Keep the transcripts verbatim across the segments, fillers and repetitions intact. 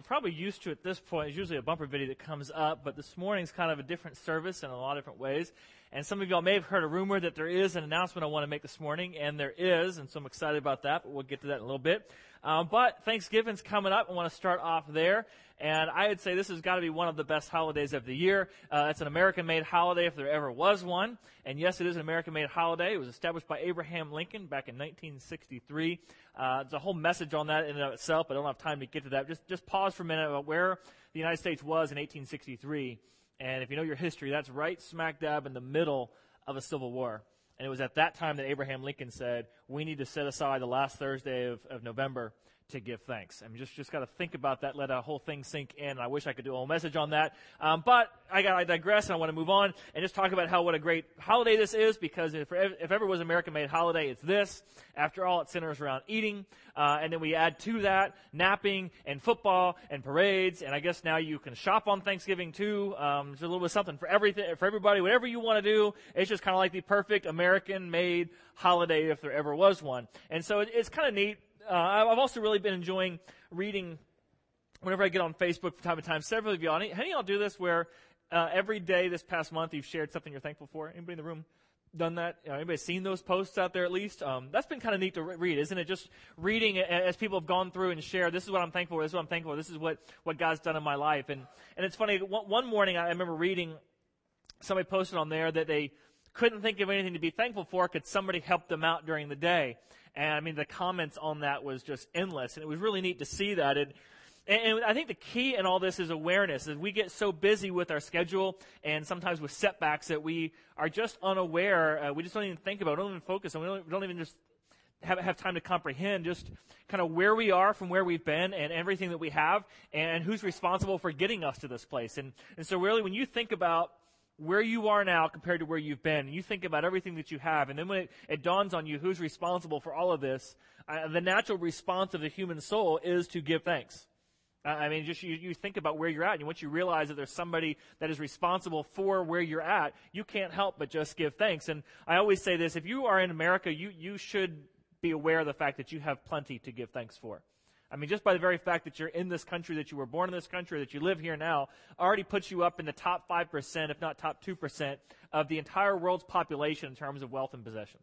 probably used to at this point. It's usually a bumper video that comes up, but this morning's kind of a different service in a lot of different ways. And some of y'all may have heard a rumor that there is an announcement I want to make this morning, and there is, and so I'm excited about that, but we'll get to that in a little bit. Um, but Thanksgiving's coming up. I want to start off there, and I would say this has got to be one of the best holidays of the year. Uh, it's an American-made holiday if there ever was one, and yes, it is an American-made holiday. It was established by Abraham Lincoln back in nineteen sixty-three. Uh, there's a whole message on that in and of itself, but I don't have time to get to that. Just, just pause for a minute about where the United States was in eighteen sixty-three. And if you know your history, that's right smack dab in the middle of a civil war. And it was at that time that Abraham Lincoln said, we need to set aside the last Thursday of, of November to give thanks. I mean, just, just got to think about that, let a whole thing sink in. I wish I could do a whole message on that. Um, but I got, I digress, and I want to move on and just talk about how what a great holiday this is, because if, if ever was an American-made holiday, it's this. After all, it centers around eating. Uh, and then we add to that napping and football and parades. And I guess now you can shop on Thanksgiving too. Um, there's a little bit of something for everything, for everybody, whatever you want to do. It's just kind of like the perfect American-made holiday if there ever was one. And so it, it's kind of neat. Uh, I've also really been enjoying reading whenever I get on Facebook from time to time. Several of y'all, any, any of y'all do this where uh, every day this past month you've shared something you're thankful for? Anybody in the room done that? Uh, anybody seen those posts out there at least? Um, that's been kind of neat to re- read, isn't it? Just reading as people have gone through and shared, this is what I'm thankful for, this is what I'm thankful for, this is what, what God's done in my life. And, and it's funny, one, one morning I remember reading, somebody posted on there that they couldn't think of anything to be thankful for. Could somebody help them out during the day? And I mean, the comments on that was just endless, and it was really neat to see that. And, and I think the key in all this is awareness. As we get so busy with our schedule and sometimes with setbacks that we are just unaware, uh, we just don't even think about it, we don't even focus, and we don't, we don't even just have, have time to comprehend just kind of where we are from where we've been and everything that we have and who's responsible for getting us to this place. And, and so really, when you think about where you are now compared to where you've been, and you think about everything that you have, and then when it, it dawns on you who's responsible for all of this, uh, the natural response of the human soul is to give thanks. Uh, I mean, just you, you think about where you're at, and once you realize that there's somebody that is responsible for where you're at, you can't help but just give thanks. And I always say this, if you are in America, you, you should be aware of the fact that you have plenty to give thanks for. I mean, just by the very fact that you're in this country, that you were born in this country, that you live here now, already puts you up in the top five percent, if not top two percent, of the entire world's population in terms of wealth and possessions.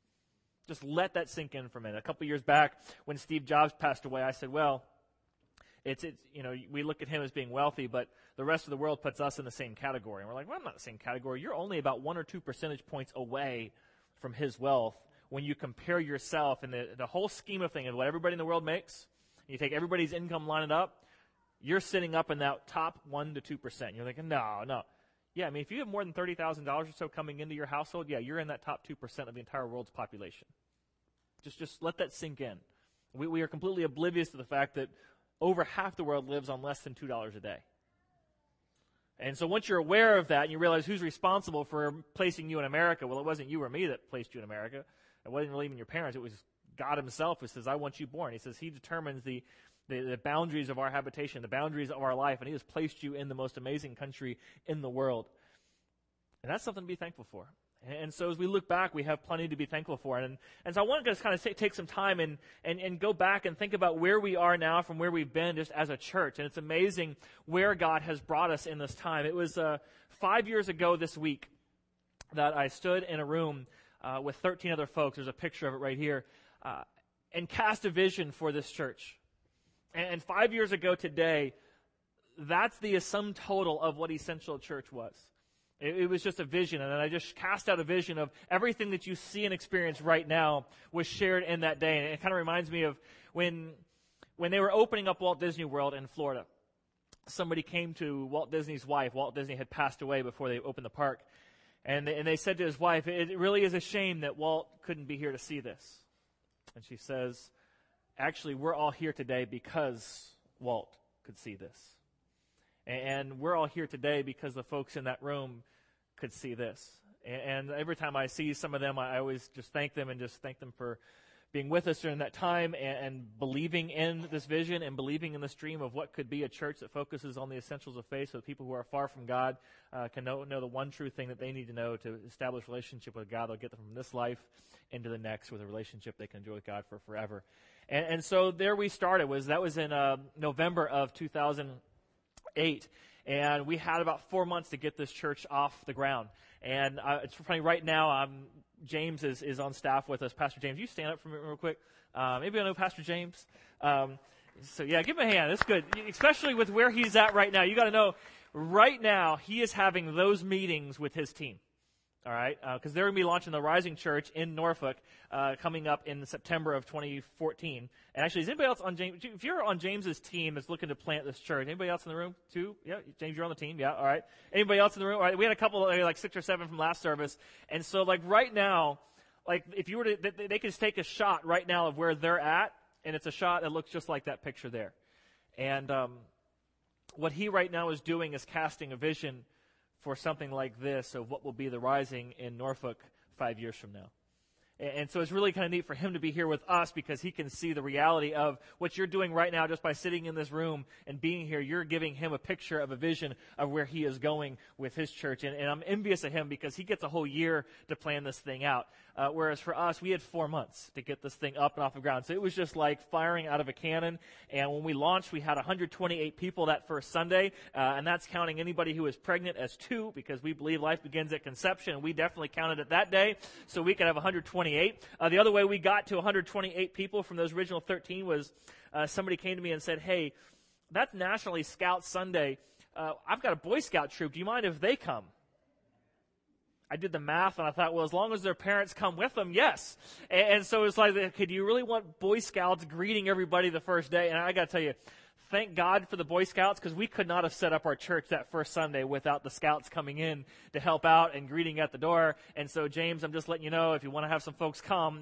Just let that sink in for a minute. A couple years back, when Steve Jobs passed away, I said, well, it's, it's, you know, we look at him as being wealthy, but the rest of the world puts us in the same category. And we're like, well, I'm not in the same category. You're only about one or two percentage points away from his wealth when you compare yourself in the, the whole scheme of things of what everybody in the world makes. You take everybody's income, line it up, you're sitting up in that top one to two percent. You're thinking, no, no. Yeah, I mean, if you have more than thirty thousand dollars or so coming into your household, yeah, you're in that top two percent of the entire world's population. Just just let that sink in. We, we are completely oblivious to the fact that over half the world lives on less than two dollars a day. And so once you're aware of that and you realize who's responsible for placing you in America, well, it wasn't you or me that placed you in America. It wasn't really even your parents. It was God himself who says, I want you born. He says he determines the, the, the boundaries of our habitation, the boundaries of our life, and he has placed you in the most amazing country in the world. And that's something to be thankful for. And, and so as we look back, we have plenty to be thankful for. And, and so I want to just kind of take, take some time and, and, and go back and think about where we are now from where we've been just as a church. And it's amazing where God has brought us in this time. It was uh, five years ago this week that I stood in a room uh, with thirteen other folks. There's a picture of it right here. Uh, and cast a vision for this church. And, and five years ago today, that's the sum total of what Essential Church was. It, it was just a vision, and then I just cast out a vision of everything that you see and experience right now was shared in that day. And it kind of reminds me of when, when they were opening up Walt Disney World in Florida. Somebody came to Walt Disney's wife. Walt Disney had passed away before they opened the park. And they, and they said to his wife, it really is a shame that Walt couldn't be here to see this. And she says, actually, we're all here today because Walt could see this. And we're all here today because the folks in that room could see this. And every time I see some of them, I always just thank them and just thank them for being with us during that time and, and believing in this vision and believing in this dream of what could be a church that focuses on the essentials of faith so that people who are far from God uh, can know, know the one true thing that they need to know to establish a relationship with God. They'll get them from this life into the next with a relationship they can enjoy with God for forever. And, and so there we started. Was That was in uh, November of two thousand eight. And we had about four months to get this church off the ground. And uh, it's funny, right now, um, James is, is on staff with us. Pastor James, you stand up for me real quick. Uh, maybe I know Pastor James. Um, so, yeah, give him a hand. That's good, especially with where he's at right now. You got to know, right now, he is having those meetings with his team. All right, because uh, they're going to be launching the Rising Church in Norfolk uh, coming up in September of twenty fourteen. And actually, is anybody else on James? If you're on James's team that's looking to plant this church, anybody else in the room too? Yeah, James, you're on the team. Yeah, all right. Anybody else in the room? All right, we had a couple, like six or seven from last service, and so like right now, like if you were to, they, they could just take a shot right now of where they're at, and it's a shot that looks just like that picture there. And um, what he right now is doing is casting a vision for something like this of what will be the Rising in Norfolk five years from now. And, and so it's really kind of neat for him to be here with us because he can see the reality of what you're doing right now just by sitting in this room and being here. You're giving him a picture of a vision of where he is going with his church. And, and I'm envious of him because he gets a whole year to plan this thing out. Uh, whereas for us, we had four months to get this thing up and off the ground. So it was just like firing out of a cannon. And when we launched, we had one hundred twenty-eight people that first Sunday. Uh, and that's counting anybody who was pregnant as two, because we believe life begins at conception. And we definitely counted it that day. So we could have one hundred twenty-eight. Uh, the other way we got to one hundred twenty-eight people from those original thirteen was uh, somebody came to me and said, hey, that's Nationally Scout Sunday. Uh, I've got a Boy Scout troop. Do you mind if they come? I did the math, and I thought, well, as long as their parents come with them, yes. And, and so it's like, okay, do you really want Boy Scouts greeting everybody the first day? And I got to tell you, thank God for the Boy Scouts, because we could not have set up our church that first Sunday without the Scouts coming in to help out and greeting at the door. And so, James, I'm just letting you know, if you want to have some folks come,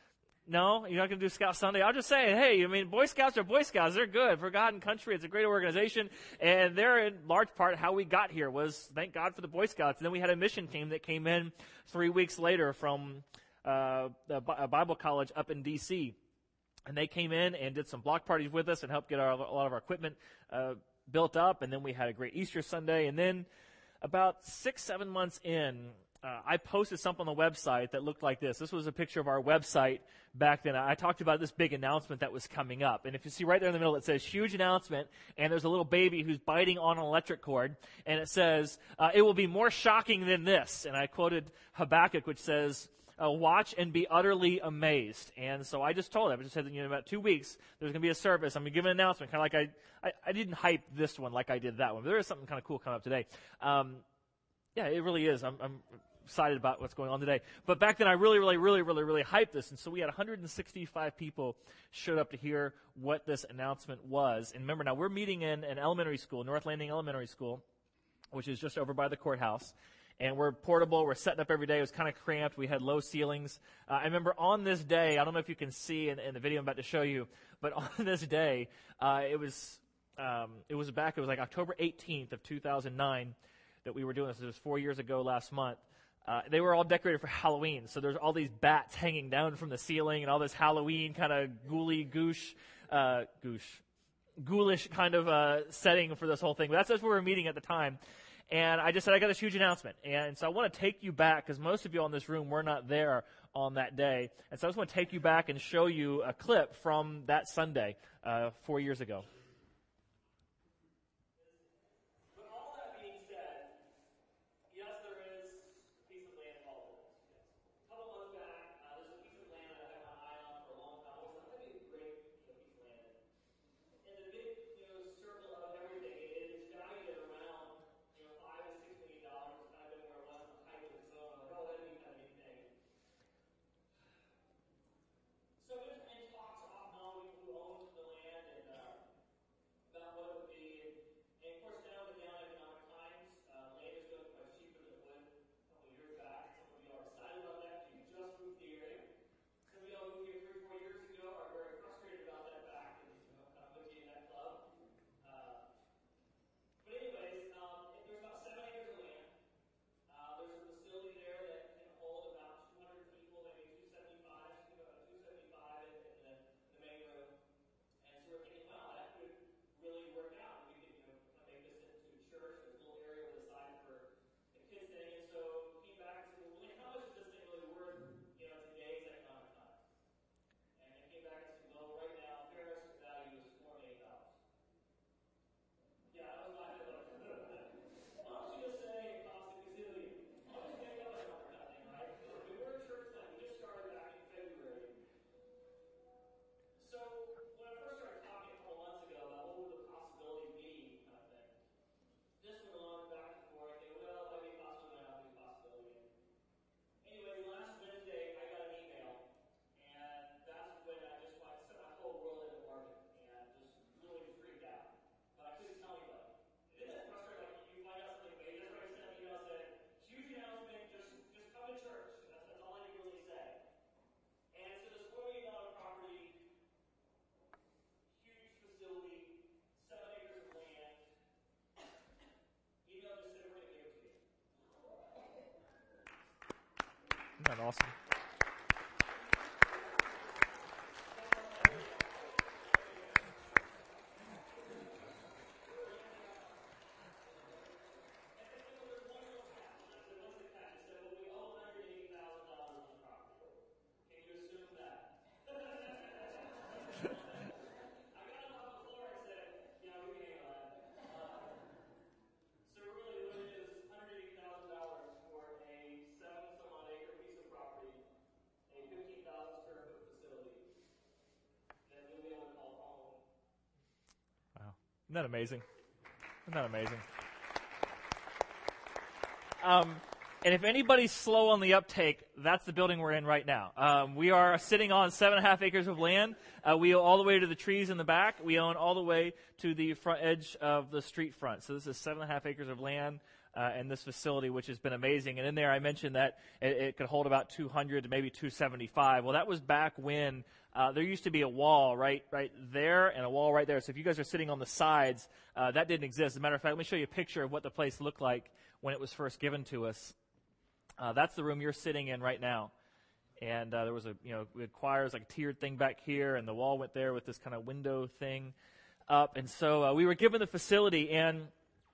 no, you're not going to do Scout Sunday. I'm just saying, hey, I mean, Boy Scouts are Boy Scouts. They're good. For God and country, it's a great organization. And they're in large part how we got here was thank God for the Boy Scouts. And then we had a mission team that came in three weeks later from uh, the B- Bible college up in D C And they came in and did some block parties with us and helped get our, a lot of our equipment uh, built up. And then we had a great Easter Sunday. And then about six, seven months in, Uh, I posted something on the website that looked like this. This was a picture of our website back then. I talked about this big announcement that was coming up. And if you see right there in the middle, it says huge announcement, and there's a little baby who's biting on an electric cord. And it says, uh, it will be more shocking than this. And I quoted Habakkuk, which says, uh, watch and be utterly amazed. And so I just told him, I just said, you know, in about two weeks, there's going to be a service. I'm going to give an announcement, kind of like I, I, I didn't hype this one like I did that one. But there is something kind of cool coming up today. Um, yeah, it really is. I'm, I'm excited about what's going on today. But back then I really, really, really, really, really hyped this. And so we had one hundred sixty-five people showed up to hear what this announcement was. And remember, now we're meeting in an elementary school, North Landing Elementary School, which is just over by the courthouse. And we're portable. We're setting up every day. It was kind of cramped. We had low ceilings. Uh, I remember on this day, I don't know if you can see in, in the video I'm about to show you, but on this day, uh, it was um, it was back, it was like October eighteenth of two thousand nine that we were doing this. It was four years ago last month. Uh, they were all decorated for Halloween, so there's all these bats hanging down from the ceiling and all this Halloween kind of ghouly, goosh, uh, goosh, ghoulish kind of uh, setting for this whole thing. But that's, that's where we were meeting at the time. And I just said, I got this huge announcement. And so I want to take you back, because most of you in this room were not there on that day. And so I just want to take you back and show you a clip from that Sunday uh, four years ago. Isn't that awesome? Isn't that amazing? Isn't that amazing? Um, and if anybody's slow on the uptake, that's the building we're in right now. Um, we are sitting on seven and a half acres of land. Uh, we own all the way to the trees in the back. We own all the way to the front edge of the street front. So this is seven and a half acres of land. Uh, and this facility, which has been amazing. And in there, I mentioned that it, it could hold about two hundred to maybe two seventy-five. Well, that was back when uh, there used to be a wall right right there and a wall right there. So if you guys are sitting on the sides, uh, that didn't exist. As a matter of fact, let me show you a picture of what the place looked like when it was first given to us. Uh, that's the room you're sitting in right now. And uh, there was a, you know, we had choirs, like a tiered thing back here, and the wall went there with this kind of window thing up. And so uh, we were given the facility, and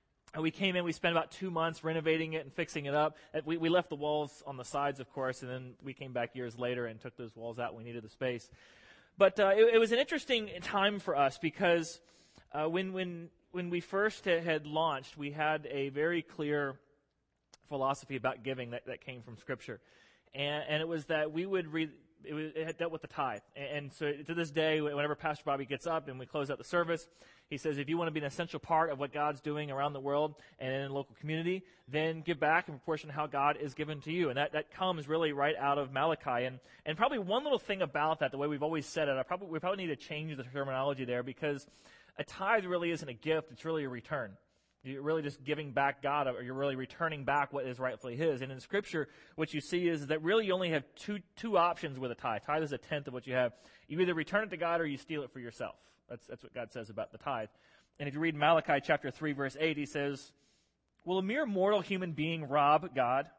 we came in, we spent about two months renovating it and fixing it up. We, we left the walls on the sides, of course, and then we came back years later and took those walls out when we needed the space. But uh, it, it was an interesting time for us because uh, when when when we first had launched, we had a very clear philosophy about giving that, that came from Scripture. And, and it was that we would read, it, was, it had dealt with the tithe. And, and so to this day, whenever Pastor Bobby gets up and we close out the service, he says, if you want to be an essential part of what God's doing around the world and in a local community, then give back in proportion to how God is given to you. And that, that comes really right out of Malachi. And, and probably one little thing about that, the way we've always said it, I probably, we probably need to change the terminology there, because a tithe really isn't a gift, it's really a return. You're really just giving back God, or you're really returning back what is rightfully His. And in Scripture, what you see is that really you only have two two options with a tithe. Tithe is a tenth of what you have. You either return it to God or you steal it for yourself. That's that's what God says about the tithe. And if you read Malachi chapter three, verse eight, He says, will a mere mortal human being rob God?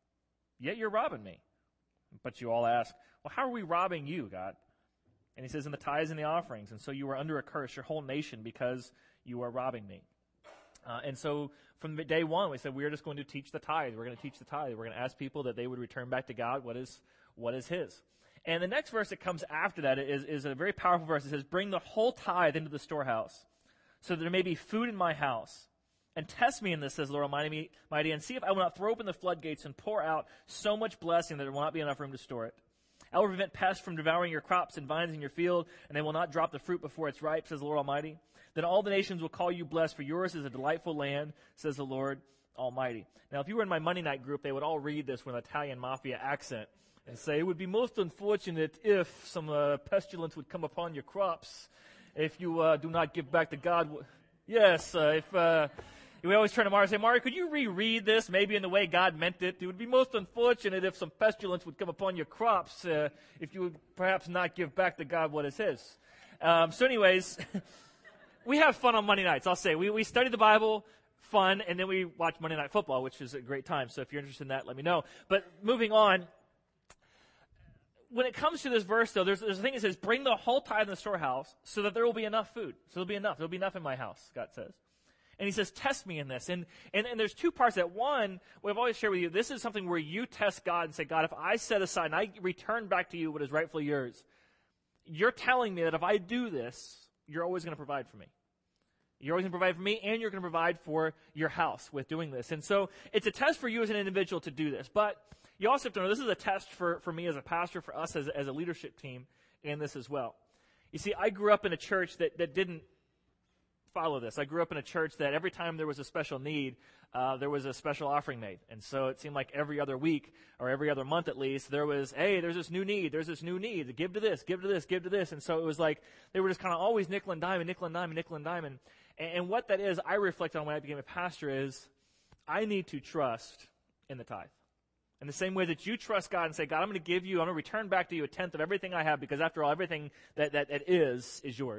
Yet you're robbing me. But you all ask, well, how are we robbing you, God? And He says, in the tithes and the offerings. And so you are under a curse, your whole nation, because you are robbing me. Uh, and so from day one, we said we are just going to teach the tithe. We're going to teach the tithe. We're going to ask people that they would return back to God what is what is His. And the next verse that comes after that is, is a very powerful verse. It says, bring the whole tithe into the storehouse, so that there may be food in my house. And test me in this, says the Lord Almighty, and see if I will not throw open the floodgates and pour out so much blessing that there will not be enough room to store it. I will prevent pests from devouring your crops and vines in your field, and they will not drop the fruit before it's ripe, says the Lord Almighty. Then all the nations will call you blessed, for yours is a delightful land, says the Lord Almighty. Now, if you were in my Monday night group, they would all read this with an Italian mafia accent and say, it would be most unfortunate if some uh, pestilence would come upon your crops if you uh, do not give back to God. Yes, uh, if... Uh, We always turn to Mario and say, Mario, could you reread this maybe in the way God meant it? It would be most unfortunate if some pestilence would come upon your crops, uh, if you would perhaps not give back to God what is His. Um, so anyways, we have fun on Monday nights, I'll say. We, we study the Bible, fun, and then we watch Monday Night Football, which is a great time. So if you're interested in that, let me know. But moving on, when it comes to this verse, though, there's, there's a thing that says, bring the whole tithe in the storehouse so that there will be enough food. So there'll be enough. There'll be enough in my house, God says. And He says, test me in this. And, and and there's two parts to that. One, what I've always shared with you, this is something where you test God and say, God, if I set aside and I return back to you what is rightfully yours, you're telling me that if I do this, you're always going to provide for me. You're always going to provide for me, and you're going to provide for your house with doing this. And so it's a test for you as an individual to do this. But you also have to know this is a test for, for me as a pastor, for us as, as a leadership team in this as well. You see, I grew up in a church that, that didn't follow this. I grew up in a church that every time there was a special need, uh, there was a special offering made. And so it seemed like every other week, or every other month at least, there was, hey, there's this new need, there's this new need, give to this, give to this, give to this. And so it was like, they were just kind of always nickel and dime, and nickel and dime, and nickel and dime. And, and what that is, I reflect on when I became a pastor is, I need to trust in the tithe. In the same way that you trust God and say, God, I'm going to give you, I'm going to return back to you a tenth of everything I have, because after all, everything that, that, that is, is yours.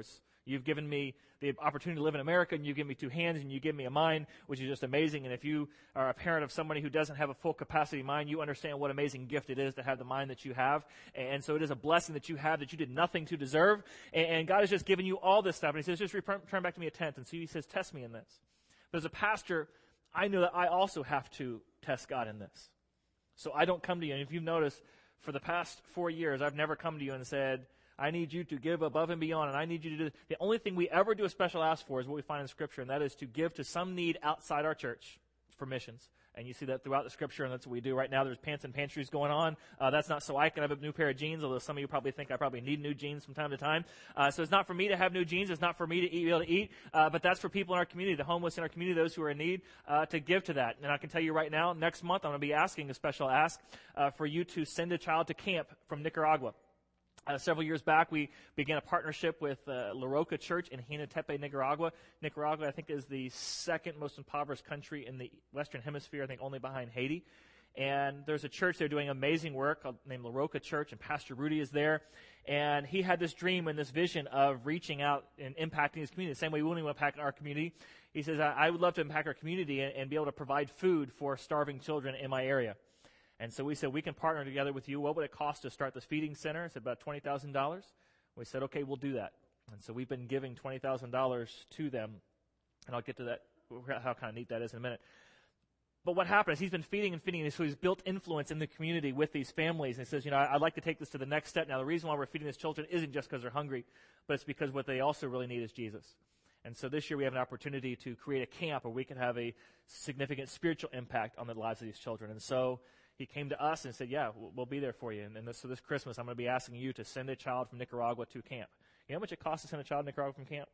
You've given me the opportunity to live in America, and you give me two hands, and you give me a mind, which is just amazing. And if you are a parent of somebody who doesn't have a full capacity mind, you understand what amazing gift it is to have the mind that you have. And so it is a blessing that you have that you did nothing to deserve. And God has just given you all this stuff. And he says, just return back to me a tenth. And so he says, test me in this. But as a pastor, I know that I also have to test God in this. So I don't come to you. And if you've noticed, for the past four years, I've never come to you and said, I need you to give above and beyond, and I need you to do this. The only thing we ever do a special ask for is what we find in Scripture, and that is to give to some need outside our church for missions. And you see that throughout the Scripture, and that's what we do. Right now, there's pants and pantries going on. Uh, that's not so I can have a new pair of jeans, although some of you probably think I probably need new jeans from time to time. Uh, so it's not for me to have new jeans. It's not for me to eat, be able to eat. Uh, but that's for people in our community, the homeless in our community, those who are in need, uh, to give to that. And I can tell you right now, next month, I'm going to be asking a special ask uh, for you to send a child to camp from Nicaragua. Uh, several years back, we began a partnership with uh, La Roca Church in Jinatepe, Nicaragua. Nicaragua, I think, is the second most impoverished country in the Western Hemisphere, I think only behind Haiti. And there's a church there doing amazing work called, named La Roca Church, and Pastor Rudy is there. And he had this dream and this vision of reaching out and impacting his community, the same way we want to impact our community. He says, I, I would love to impact our community and, and be able to provide food for starving children in my area. And so we said, we can partner together with you. What would it cost to start this feeding center? I said, about twenty thousand dollars. We said, okay, we'll do that. And so we've been giving twenty thousand dollars to them. And I'll get to that, how kind of neat that is in a minute. But what happened is he's been feeding and feeding, and so he's built influence in the community with these families. And he says, you know, I'd like to take this to the next step. Now, the reason why we're feeding these children isn't just because they're hungry, but it's because what they also really need is Jesus. And so this year we have an opportunity to create a camp where we can have a significant spiritual impact on the lives of these children. And so he came to us and said, yeah, we'll, we'll be there for you. And, and this, so this Christmas, I'm going to be asking you to send a child from Nicaragua to camp. You know how much it costs to send a child to Nicaragua from camp?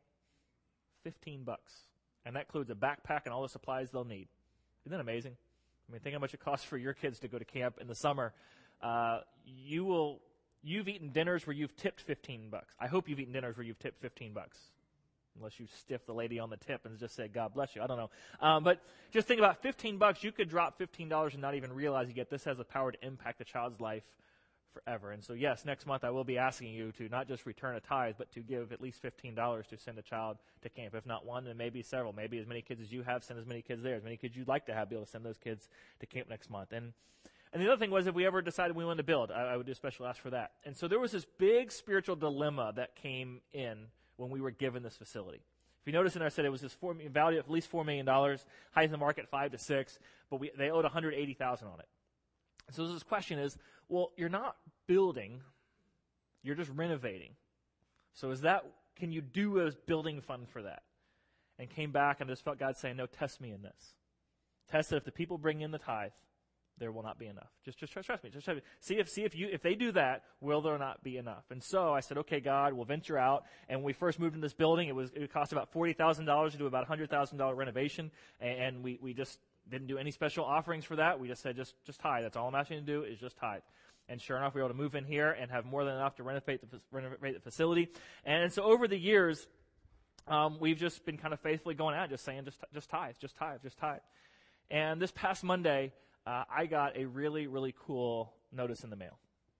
Fifteen bucks. And that includes a backpack and all the supplies they'll need. Isn't that amazing? I mean, think how much it costs for your kids to go to camp in the summer. Uh, you will, you've eaten dinners where you've tipped fifteen bucks. I hope you've eaten dinners where you've tipped fifteen bucks. Unless you stiff the lady on the tip and just say, God bless you. I don't know. Um, but just think about fifteen bucks. You could drop fifteen dollars and not even realize you get this has the power to impact a child's life forever. And so, yes, next month I will be asking you to not just return a tithe, but to give at least fifteen dollars to send a child to camp. If not one, then maybe several. Maybe as many kids as you have, send as many kids there. As many kids you'd like to have, be able to send those kids to camp next month. And and the other thing was, if we ever decided we wanted to build, I, I would do a special ask for that. And so there was this big spiritual dilemma that came in when we were given this facility. If you notice in there, I said it was this four, valued at least four million dollars, highest in the market, five to six, but we, they owed one hundred eighty thousand dollars on it. So this question is, well, you're not building, you're just renovating. So is that, can you do a building fund for that? And came back and just felt God saying, no, test me in this. Test that if the people bring in the tithe, there will not be enough. Just, just trust, trust me. Just trust me. See if, see if you, if they do that, will there not be enough? And so I said, okay, God, we'll venture out. And when we first moved into this building, it was, it cost about forty thousand dollars to do about a one hundred thousand dollars renovation. And, and we, we just didn't do any special offerings for that. We just said, just, just tithe. That's all I'm asking you to do is just tithe. And sure enough, we were able to move in here and have more than enough to renovate the, renovate the facility. And so over the years, um, we've just been kind of faithfully going out, just saying, just, just tithe, just tithe, just tithe. And this past Monday, Uh, I got a really, really cool notice in the mail.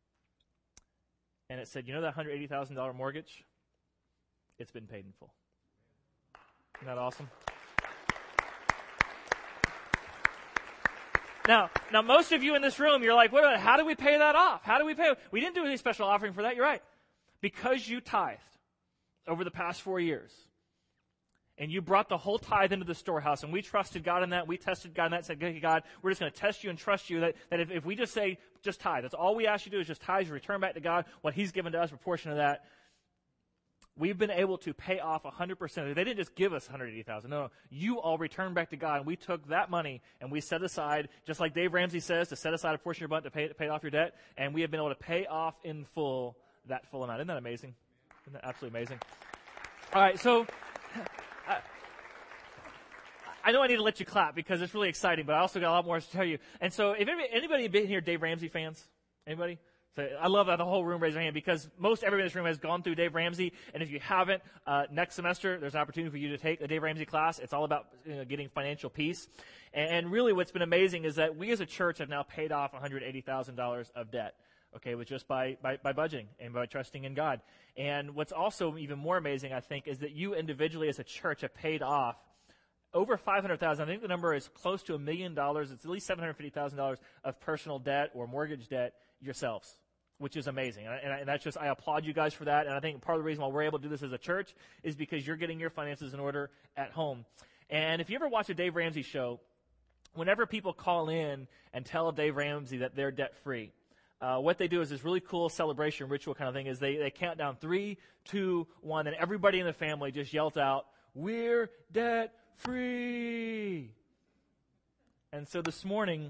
And it said, you know that one hundred eighty thousand dollars mortgage? It's been paid in full. Isn't that awesome? Now, now most of you in this room, you're like, wait a minute, how do we pay that off? How do we pay it? We didn't do any special offering for that. You're right. Because you tithed over the past four years. And you brought the whole tithe into the storehouse, and we trusted God in that. We tested God in that and said, okay, God, we're just going to test you and trust you that, that if, if we just say, just tithe, that's all we ask you to do is just tithe, you return back to God what He's given to us, a portion of that. We've been able to pay off one hundred percent of it. They didn't just give us one hundred eighty thousand dollars. No, no, you all returned back to God, and we took that money, and we set aside, just like Dave Ramsey says, to set aside a portion of your budget to pay, to pay off your debt, and we have been able to pay off in full that full amount. Isn't that amazing? Isn't that absolutely amazing? All right, so I, I know I need to let you clap because it's really exciting, but I also got a lot more to tell you. And so if anybody, anybody been here Dave Ramsey fans? Anybody? So I love that the whole room raised their hand because most everybody in this room has gone through Dave Ramsey. And if you haven't, uh, next semester, there's an opportunity for you to take the Dave Ramsey class. It's all about you know, getting financial peace. And, and really what's been amazing is that we as a church have now paid off one hundred eighty thousand dollars of debt okay, with just by, by, by budgeting and by trusting in God. And what's also even more amazing, I think, is that you individually as a church have paid off over five hundred thousand dollars. I think the number is close to a million dollars. It's at least seven hundred fifty thousand dollars of personal debt or mortgage debt yourselves, which is amazing. And, I, and that's just, I applaud you guys for that. And I think part of the reason why we're able to do this as a church is because you're getting your finances in order at home. And if you ever watch a Dave Ramsey show, whenever people call in and tell Dave Ramsey that they're debt-free, uh, what they do is this really cool celebration ritual kind of thing is they, they count down three, two, one, and everybody in the family just yells out, "We're debt-free." And so this morning,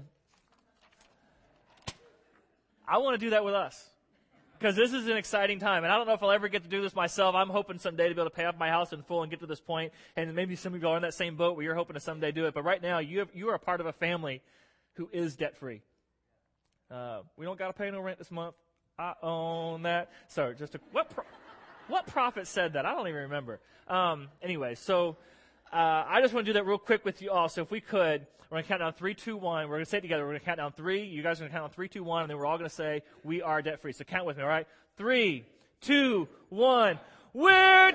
I want to do that with us. Because this is an exciting time. And I don't know if I'll ever get to do this myself. I'm hoping someday to be able to pay off my house in full and get to this point. And maybe some of you are in that same boat where you're hoping to someday do it. But right now, you have, you are a part of a family who is debt-free. Uh, we don't got to pay no rent this month. I own that. So just a, what pro, what prophet said that? I don't even remember. Um, anyway, so uh, I just want to do that real quick with you all. So if we could, we're going to count down three, two, one. We're going to say it together. We're going to count down three. You guys are going to count down three, two, one, and then we're all going to say we are debt-free. So count with me, all right? Three, two, one. We're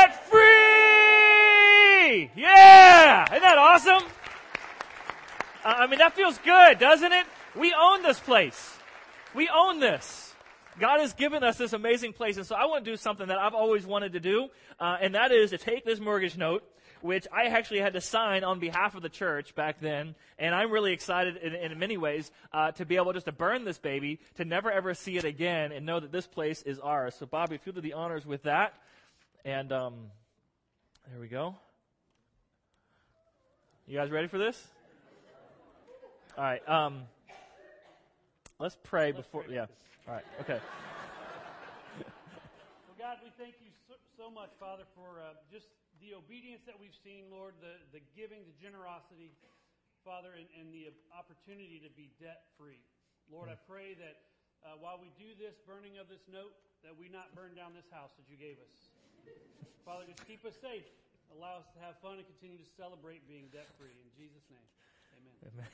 debt-free! Yeah! Isn't that awesome? Uh, I mean, that feels good, doesn't it? We own this place. We own this. God has given us this amazing place, and so I want to do something that I've always wanted to do, uh, and that is to take this mortgage note, which I actually had to sign on behalf of the church back then, and I'm really excited in, in many ways uh, to be able just to burn this baby, to never ever see it again, and know that this place is ours. So, Bobby, if you'll do the honors with that, and um, there we go. You guys ready for this? All right. Um, let's pray let's before. Pray. Yeah. All right. Okay. Well, God, we thank you so, so much, Father, for uh, just the obedience that we've seen, Lord, the, the giving, the generosity, Father, and, and the opportunity to be debt-free. Lord, I pray that uh, while we do this burning of this note, that we not burn down this house that you gave us. Father, just keep us safe. Allow us to have fun and continue to celebrate being debt-free. In Jesus' name, amen. Amen.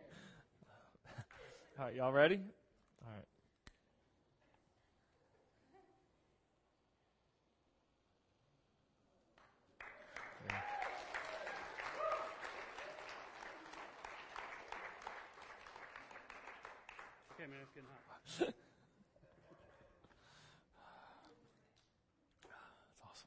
All right, y'all ready? All right. Okay, man, it's getting hot. That's awesome.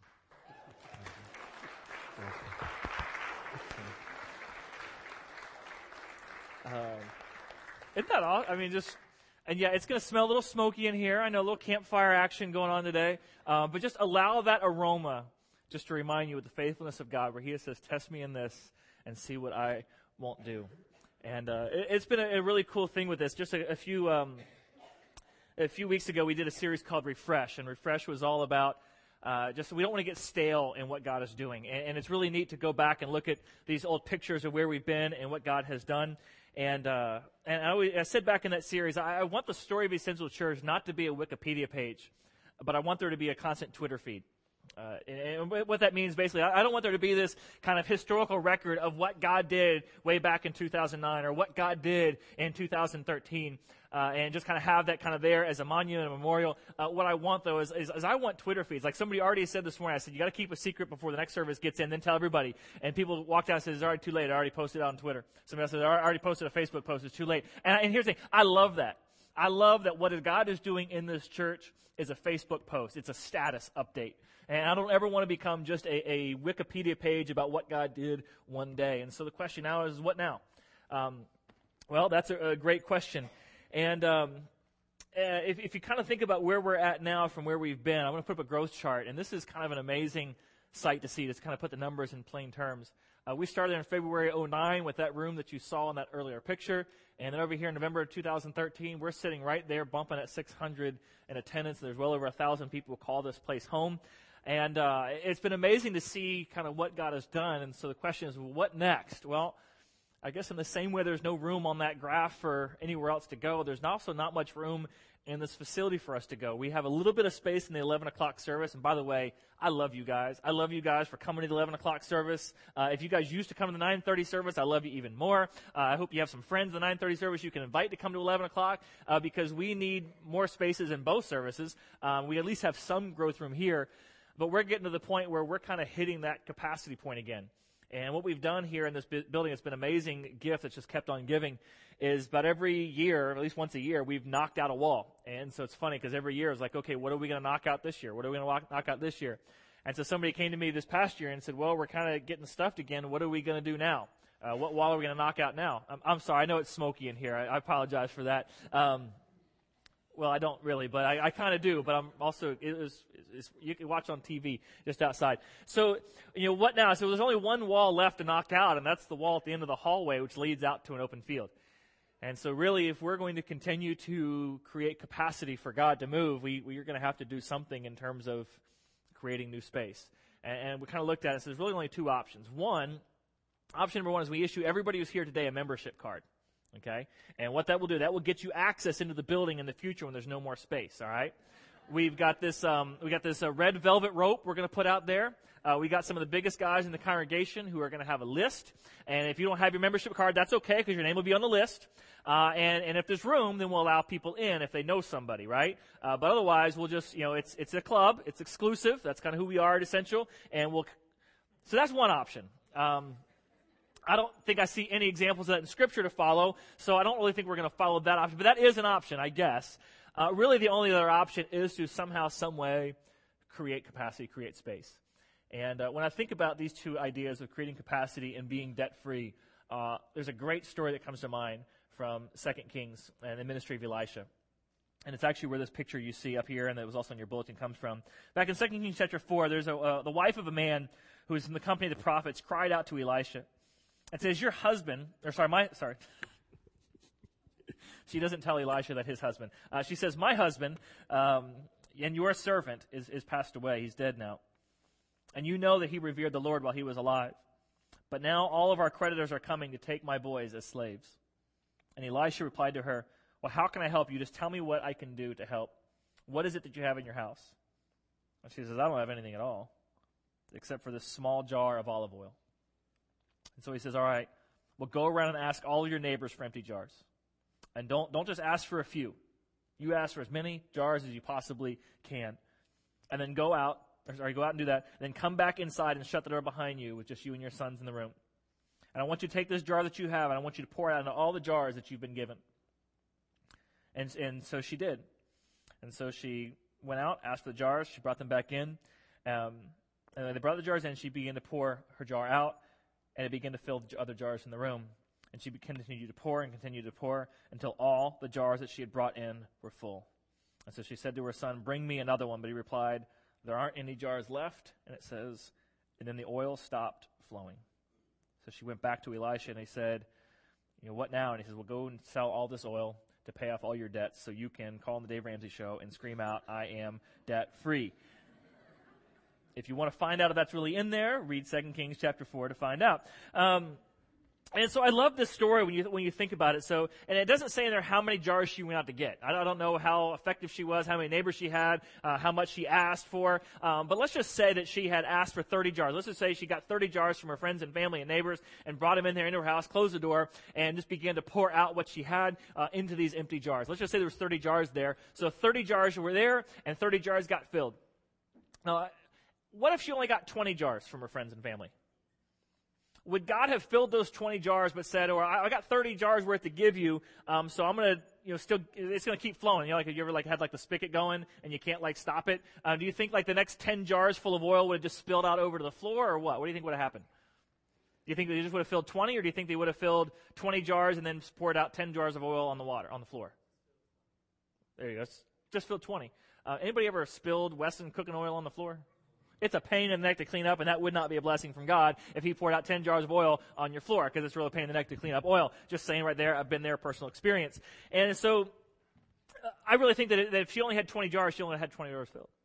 um, isn't that awesome? I mean, just, and yeah, it's going to smell a little smoky in here. I know a little campfire action going on today. Um, but just allow that aroma just to remind you of the faithfulness of God, where He says, "Test me in this and see what I won't do." And uh, it, it's been a, a really cool thing with this. Just a, a few um, a few weeks ago, we did a series called Refresh, and Refresh was all about uh, just we don't want to get stale in what God is doing. And, and it's really neat to go back and look at these old pictures of where we've been and what God has done. And uh, and I, always, I said back in that series, I, I want the story of Essential Church not to be a Wikipedia page, but I want there to be a constant Twitter feed. Uh, and, and what that means, basically, I, I don't want there to be this kind of historical record of what God did way back in two thousand nine or what God did in two thousand thirteen, uh, and just kind of have that kind of there as a monument, a memorial. Uh, what I want, though, is, is, is I want Twitter feeds. Like somebody already said this morning, I said, you got to keep a secret before the next service gets in, then tell everybody. And people walked out and said, it's already too late. I already posted it on Twitter. Somebody else said, I already posted a Facebook post. It's too late. And, and here's the thing. I love that. I love that what God is doing in this church is a Facebook post. It's a status update. And I don't ever want to become just a, a Wikipedia page about what God did one day. And so the question now is, what now? Um, well, that's a, a great question. And um, uh, if, if you kind of think about where we're at now from where we've been, I'm going to put up a growth chart. And this is kind of an amazing sight to see. Just kind of put the numbers in plain terms. Uh, we started in February oh nine with that room that you saw in that earlier picture. And then over here in November of two thousand thirteen, we're sitting right there bumping at six hundred in attendance. There's well over one thousand people who call this place home. And uh, it's been amazing to see kind of what God has done. And so the question is, well, what next? Well, I guess in the same way there's no room on that graph for anywhere else to go, there's also not much room and this facility for us to go. We have a little bit of space in the eleven o'clock service. And by the way, I love you guys. I love you guys for coming to the eleven o'clock service. Uh, if you guys used to come to the nine thirty service, I love you even more. Uh, I hope you have some friends in the nine thirty service you can invite to come to eleven o'clock uh, because we need more spaces in both services. Um, we at least have some growth room here. But we're getting to the point where we're kind of hitting that capacity point again. And what we've done here in this bu- building, it's been an amazing gift that's just kept on giving, is about every year, at least once a year, we've knocked out a wall. And so it's funny because every year it's like, okay, what are we going to knock out this year? What are we going to knock out this year? And so somebody came to me this past year and said, well, we're kind of getting stuffed again. What are we going to do now? Uh, what wall are we going to knock out now? I'm, I'm sorry, I know it's smoky in here. I, I apologize for that. Um, Well, I don't really, but I, I kind of do. But I'm also, it was, it's, you can watch on T V just outside. So, you know, what now? So there's only one wall left to knock out, and that's the wall at the end of the hallway, which leads out to an open field. And so really, if we're going to continue to create capacity for God to move, we, we're going to have to do something in terms of creating new space. And, and we kind of looked at it, so there's really only two options. One, option number one is we issue everybody who's here today a membership card. Okay? And what that will do, that will get you access into the building in the future when there's no more space, all right? We've got this um, we got this uh, red velvet rope we're going to put out there. Uh, we got some of the biggest guys in the congregation who are going to have a list. And if you don't have your membership card, that's okay because your name will be on the list. Uh, and, and if there's room, then we'll allow people in if they know somebody, right? Uh, but otherwise, we'll just, you know, it's it's a club. It's exclusive. That's kind of who we are at Essential. And we'll, so that's one option. Um I don't think I see any examples of that in Scripture to follow, so I don't really think we're going to follow that option. But that is an option, I guess. Uh, really, the only other option is to somehow, some way, create capacity, create space. And uh, when I think about these two ideas of creating capacity and being debt-free, uh, there's a great story that comes to mind from Second Kings and the ministry of Elisha. And it's actually where this picture you see up here, and that was also in your bulletin, comes from. Back in Second Kings chapter four, there's a, uh, the wife of a man who was in the company of the prophets cried out to Elisha. It says, your husband, or sorry, my, sorry. She doesn't tell Elisha that his husband. Uh, she says, my husband um, and your servant is, is passed away. He's dead now. And you know that he revered the Lord while he was alive. But now all of our creditors are coming to take my boys as slaves. And Elisha replied to her, well, how can I help you? Just tell me what I can do to help. What is it that you have in your house? And she says, I don't have anything at all, except for this small jar of olive oil. And so he says, all right, well, go around and ask all of your neighbors for empty jars. And don't don't just ask for a few. You ask for as many jars as you possibly can. And then go out, or sorry, go out and do that. And then come back inside and shut the door behind you with just you and your sons in the room. And I want you to take this jar that you have, and I want you to pour it out into all the jars that you've been given. And, and so she did. And so she went out, asked for the jars. She brought them back in. Um, and then they brought the jars in, and she began to pour her jar out. And it began to fill the other jars in the room. And she continued to pour and continued to pour until all the jars that she had brought in were full. And so she said to her son, bring me another one. But he replied, there aren't any jars left. And it says, and then the oil stopped flowing. So she went back to Elisha and he said, you know, what now? And he says, well, go and sell all this oil to pay off all your debts so you can call on the Dave Ramsey Show and scream out, I am debt free. If you want to find out if that's really in there, read Second Kings chapter four to find out. Um, and so I love this story when you when you think about it. So, and it doesn't say in there how many jars she went out to get. I don't know how effective she was, how many neighbors she had, uh, how much she asked for. Um, but let's just say that she had asked for thirty jars. Let's just say she got thirty jars from her friends and family and neighbors and brought them in there into her house, closed the door, and just began to pour out what she had uh, into these empty jars. Let's just say there was thirty jars there. So thirty jars were there, and thirty jars got filled. Now, what if she only got twenty jars from her friends and family? Would God have filled those twenty jars but said, or I got thirty jars worth to give you, um, so I'm going to, you know, still, it's going to keep flowing. You know, like, have you ever, like, had, like, the spigot going and you can't, like, stop it? Uh, do you think, like, the next ten jars full of oil would have just spilled out over to the floor, or what? What do you think would have happened? Do you think they just would have filled twenty, or do you think they would have filled twenty jars and then poured out ten jars of oil on the water, on the floor? There you go. Just filled twenty. Uh, anybody ever spilled Wesson cooking oil on the floor? It's a pain in the neck to clean up, and that would not be a blessing from God if he poured out ten jars of oil on your floor, because it's really a pain in the neck to clean up oil. Just saying right there, I've been there, personal experience. And so uh, I really think that, it, that if she only had twenty jars, she only had twenty jars filled.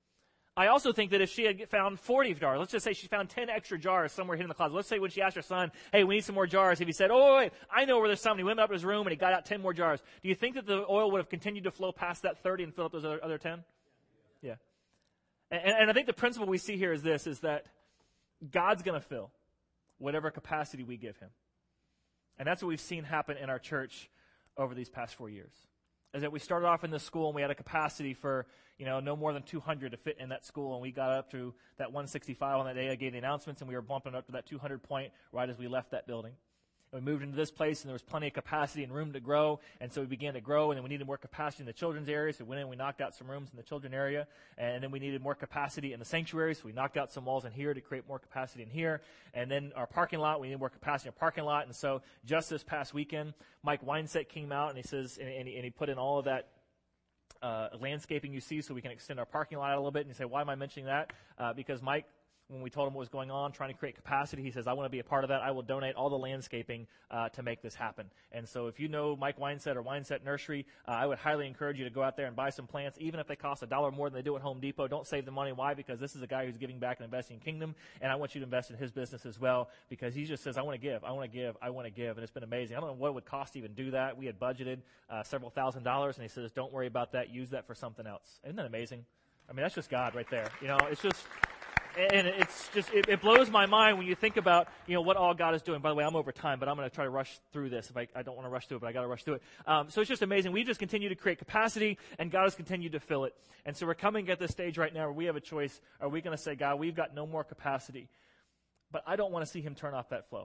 I also think that if she had found forty jars, let's just say she found ten extra jars somewhere hidden in the closet. Let's say when she asked her son, hey, we need some more jars. If he said, oh, wait, I know where there's some. And he went up to his room and he got out ten more jars. Do you think that the oil would have continued to flow past that thirty and fill up those other, other ten? Yeah. And, and I think the principle we see here is this, is that God's going to fill whatever capacity we give him. And that's what we've seen happen in our church over these past four years. Is that we started off in this school and we had a capacity for, you know, no more than two hundred to fit in that school, and we got up to that one sixty-five on that day I gave the announcements, and we were bumping up to that two hundred point right as we left that building. And we moved into this place, and there was plenty of capacity and room to grow, and so we began to grow, and then we needed more capacity in the children's area, so we went in and we knocked out some rooms in the children's area, and then we needed more capacity in the sanctuary, so we knocked out some walls in here to create more capacity in here, and then our parking lot, we needed more capacity in our parking lot, and so just this past weekend, Mike Weinset came out, and he says, and, and, he, and he put in all of that uh, landscaping you see so we can extend our parking lot out a little bit, and you say, why am I mentioning that? Uh, because Mike, when we told him what was going on, trying to create capacity, he says, I want to be a part of that. I will donate all the landscaping uh, to make this happen. And so if you know Mike Weinset or Weinset Nursery, uh, I would highly encourage you to go out there and buy some plants, even if they cost a dollar more than they do at Home Depot. Don't save the money. Why? Because this is a guy who's giving back and investing in kingdom, and I want you to invest in his business as well, because he just says, I want to give, I want to give, I want to give, and it's been amazing. I don't know what it would cost to even do that. We had budgeted uh, several thousand dollars, and he says, don't worry about that. Use that for something else. Isn't that amazing? I mean, that's just God right there. You know, it's just... And it's just, it, it blows my mind when you think about, you know, what all God is doing. By the way, I'm over time, but I'm going to try to rush through this. If I, I don't want to rush through it, but I got to rush through it. Um, so it's just amazing. We just continue to create capacity, and God has continued to fill it. And so we're coming at this stage right now where we have a choice. Are we going to say, God, we've got no more capacity, but I don't want to see him turn off that flow.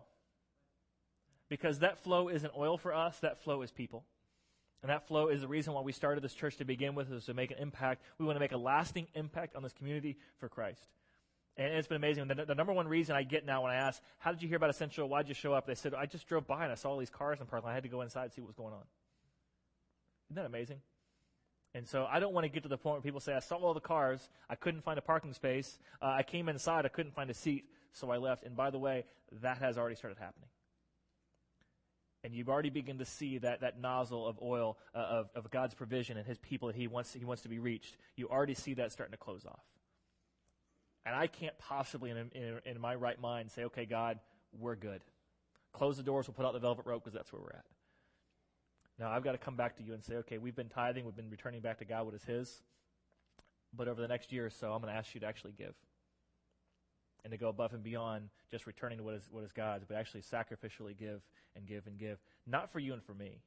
Because that flow isn't oil for us. That flow is people. And that flow is the reason why we started this church to begin with, is to make an impact. We want to make a lasting impact on this community for Christ. And it's been amazing. The, the number one reason I get now when I ask, how did you hear about Essential? Why did you show up? They said, I just drove by and I saw all these cars in the parking lot. I had to go inside and see what was going on. Isn't that amazing? And so I don't want to get to the point where people say, I saw all the cars. I couldn't find a parking space. Uh, I came inside. I couldn't find a seat, so I left. And by the way, that has already started happening. And you've already begun to see that, that nozzle of oil uh, of, of God's provision and his people that he wants, he wants to be reached. You already see that starting to close off. And I can't possibly, in, in, in my right mind, say, okay, God, we're good. Close the doors, we'll put out the velvet rope, because that's where we're at. Now, I've got to come back to you and say, okay, we've been tithing, we've been returning back to God what is his. But over the next year or so, I'm going to ask you to actually give. And to go above and beyond just returning to what is, what is God's, but actually sacrificially give and give and give. Not for you and for me,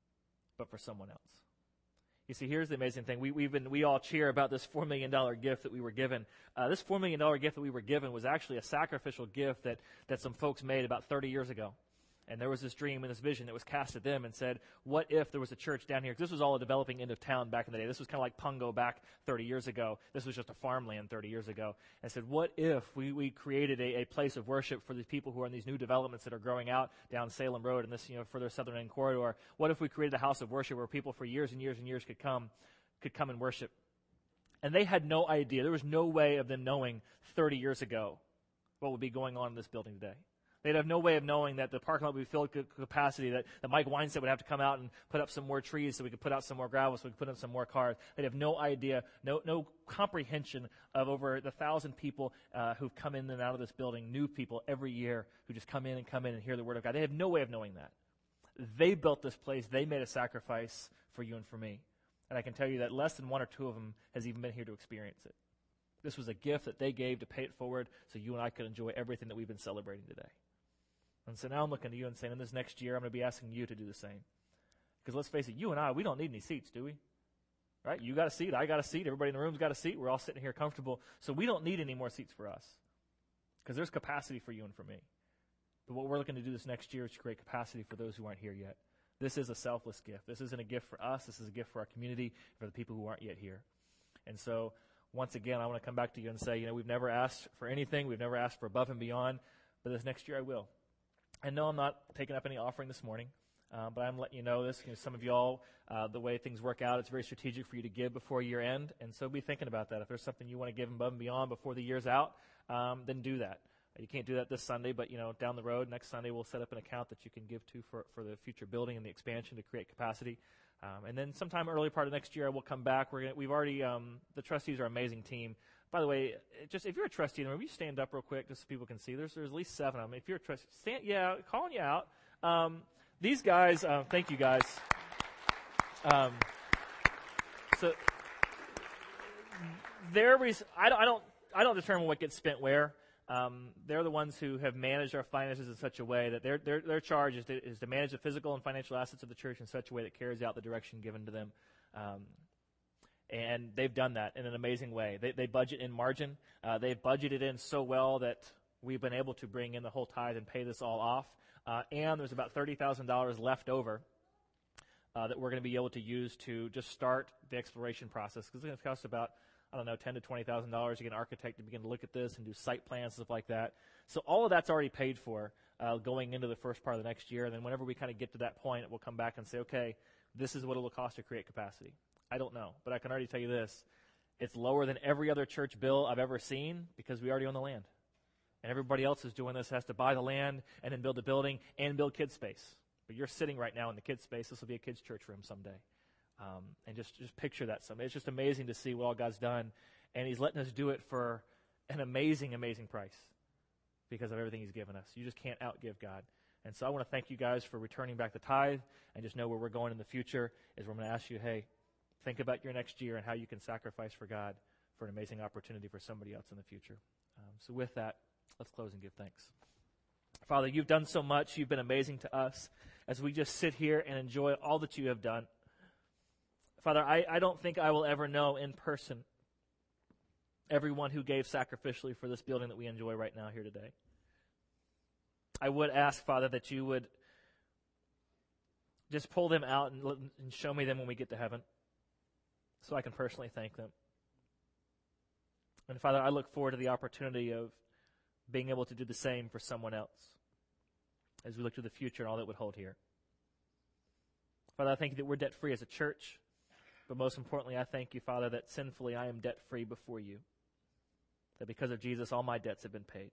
but for someone else. You see, here's the amazing thing. We, we've been, we all cheer about this four million dollars gift that we were given. Uh, this four million dollars gift that we were given was actually a sacrificial gift that, that some folks made about thirty years ago. And there was this dream and this vision that was cast at them and said, what if there was a church down here? Because this was all a developing end of town back in the day. This was kind of like Pungo back thirty years ago. This was just a farmland thirty years ago. And said, what if we, we created a, a place of worship for these people who are in these new developments that are growing out down Salem Road and this, you know, further southern end corridor? What if we created a house of worship where people for years and years and years could come, could come and worship? And they had no idea. There was no way of them knowing thirty years ago what would be going on in this building today. They'd have no way of knowing that the parking lot would be filled to capacity, that, that Mike Weinstein would have to come out and put up some more trees so we could put out some more gravel, so we could put up some more cars. They'd have no idea, no no comprehension of over the thousand people uh, who've come in and out of this building, new people every year who just come in and come in and hear the word of God. They have no way of knowing that. They built this place. They made a sacrifice for you and for me. And I can tell you that less than one or two of them has even been here to experience it. This was a gift that they gave to pay it forward so you and I could enjoy everything that we've been celebrating today. And so now I'm looking to you and saying, in this next year, I'm going to be asking you to do the same. Because let's face it, you and I, we don't need any seats, do we? Right? You got a seat, I got a seat, everybody in the room's got a seat, we're all sitting here comfortable. So we don't need any more seats for us. Because there's capacity for you and for me. But what we're looking to do this next year is to create capacity for those who aren't here yet. This is a selfless gift. This isn't a gift for us. This is a gift for our community, for the people who aren't yet here. And so, once again, I want to come back to you and say, you know, we've never asked for anything. We've never asked for above and beyond. But this next year I will. I know I'm not taking up any offering this morning, uh, but I'm letting you know this. You know, some of y'all, uh, the way things work out, it's very strategic for you to give before year end, and so be thinking about that. If there's something you want to give above and beyond before the year's out, um, then do that. You can't do that this Sunday, but, you know, down the road, next Sunday, we'll set up an account that you can give to for, for the future building and the expansion to create capacity. Um, and then sometime early part of next year, we'll come back. We're gonna, we've already, um, the trustees are an amazing team. By the way, just if you're a trustee, will you stand up real quick just so people can see? There's, there's at least seven of them. If you're a trustee, stand, yeah, calling you out. Um, these guys, uh, thank you guys. Um, so they're, res- I don't, I don't, I don't determine what gets spent where. Um, they're the ones who have managed our finances in such a way that their their their charge is to, is to manage the physical and financial assets of the church in such a way that carries out the direction given to them. Um, and they've done that in an amazing way. They, they budget in margin. Uh, they've budgeted in so well that we've been able to bring in the whole tithe and pay this all off. Uh, and there's about thirty thousand dollars left over uh, that we're going to be able to use to just start the exploration process, because it's going to cost about, I don't know, ten to twenty thousand dollars to get an architect to begin to look at this and do site plans and stuff like that. So all of that's already paid for uh, going into the first part of the next year. And then whenever we kind of get to that point, we'll come back and say, okay, this is what it will cost to create capacity. I don't know, but I can already tell you this. It's lower than every other church bill I've ever seen because we already own the land. And everybody else is doing this has to buy the land and then build a building and build kids space. But you're sitting right now in the kids space. This will be a kids church room someday. Um, and just, just picture that someday. It's just amazing to see what all God's done. And he's letting us do it for an amazing, amazing price because of everything he's given us. You just can't outgive God. And so I want to thank you guys for returning back the tithe, and just know where we're going in the future is we're going to ask you, hey, think about your next year and how you can sacrifice for God for an amazing opportunity for somebody else in the future. Um, so with that, let's close and give thanks. Father, you've done so much. You've been amazing to us as we just sit here and enjoy all that you have done. Father, I, I don't think I will ever know in person everyone who gave sacrificially for this building that we enjoy right now here today. I would ask, Father, that you would just pull them out and, and show me them when we get to heaven so I can personally thank them. And Father, I look forward to the opportunity of being able to do the same for someone else as we look to the future and all that would hold here. Father, I thank you that we're debt-free as a church, but most importantly, I thank you, Father, that sinfully I am debt-free before you, that because of Jesus, all my debts have been paid.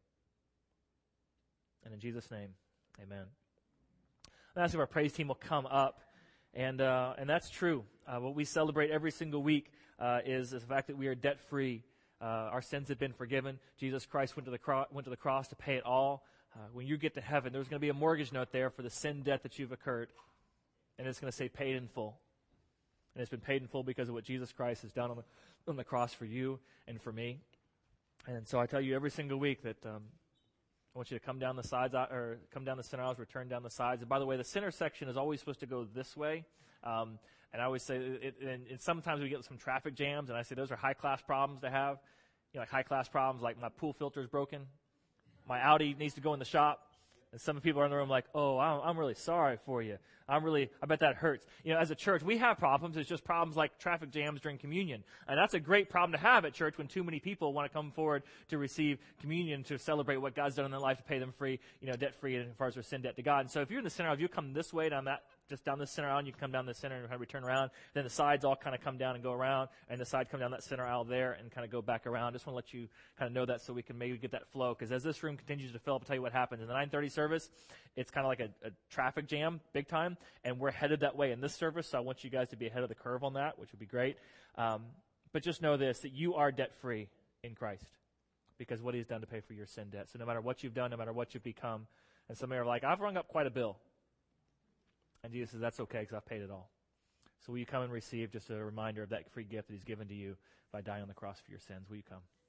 And in Jesus' name, amen. I ask if our praise team will come up, and uh, and that's true. Uh, what we celebrate every single week uh, is the fact that we are debt-free. Uh, our sins have been forgiven. Jesus Christ went to the cro- went to the cross to pay it all. Uh, when you get to heaven, there's going to be a mortgage note there for the sin debt that you've incurred, and it's going to say paid in full. And it's been paid in full because of what Jesus Christ has done on the on the cross for you and for me. And so I tell you every single week that um, I want you to come down the sides, or come down the center aisles, return down the sides. And by the way, the center section is always supposed to go this way. Um, and I always say, it, and, and sometimes we get some traffic jams, and I say those are high-class problems to have. You know, like high-class problems, like my pool filter is broken, my Audi needs to go in the shop. And some people are in the room like, oh, I'm, I'm really sorry for you. I'm really, I bet that hurts. You know, as a church, we have problems. It's just problems like traffic jams during communion. And that's a great problem to have at church when too many people want to come forward to receive communion, to celebrate what God's done in their life, to pay them free, you know, debt-free as far as their sin debt to God. And so if you're in the center aisle, if you come this way down that, just down this center aisle, and you can come down the center and kind of return around. Then the sides all kind of come down and go around, and the sides come down that center aisle there and kind of go back around. Just want to let you kind of know that so we can maybe get that flow. Because as this room continues to fill up, I'll tell you what happens. In the nine thirty service, it's kind of like a, a traffic jam, big time, and we're headed that way in this service. So I want you guys to be ahead of the curve on that, which would be great. Um, but just know this, that you are debt-free in Christ because what he's done to pay for your sin debt. So no matter what you've done, no matter what you've become, and some are like, I've rung up quite a bill. And Jesus says, that's okay because I've paid it all. So will you come and receive just a reminder of that free gift that he's given to you by dying on the cross for your sins? Will you come?